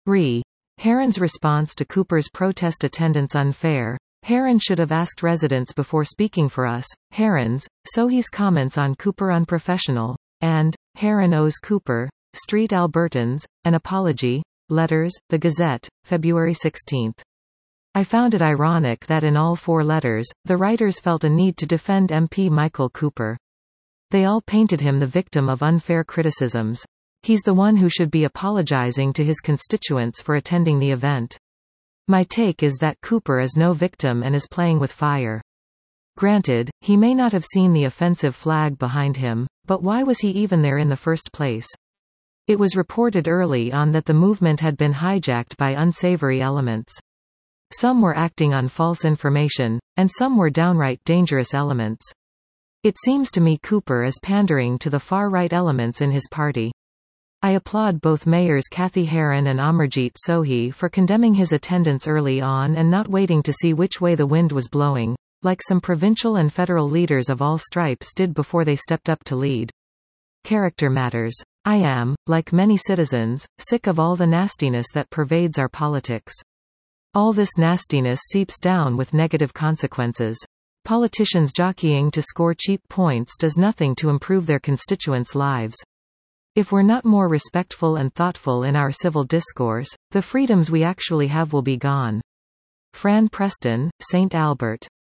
Re. Heron's response to Cooper's protest: attendance unfair. Heron should have asked residents before speaking for us. Heron's, Sohi's comments on Cooper unprofessional. And, Heron owes Cooper, Street Albertans, an apology. Letters, The Gazette, February 16. I found it ironic that in all 4 letters, the writers felt a need to defend MP Michael Cooper. They all painted him the victim of unfair criticisms. He's the one who should be apologizing to his constituents for attending the event. My take is that Cooper is no victim and is playing with fire. Granted, he may not have seen the offensive flag behind him, but why was he even there in the first place? It was reported early on that the movement had been hijacked by unsavory elements. Some were acting on false information, and some were downright dangerous elements. It seems to me Cooper is pandering to the far-right elements in his party. I applaud both Mayors Kathy Heron and Amarjeet Sohi for condemning his attendance early on and not waiting to see which way the wind was blowing, like some provincial and federal leaders of all stripes did before they stepped up to lead. Character matters. I am, like many citizens, sick of all the nastiness that pervades our politics. All this nastiness seeps down with negative consequences. Politicians jockeying to score cheap points does nothing to improve their constituents' lives. If we're not more respectful and thoughtful in our civil discourse, the freedoms we actually have will be gone. Fran Preston, St. Albert.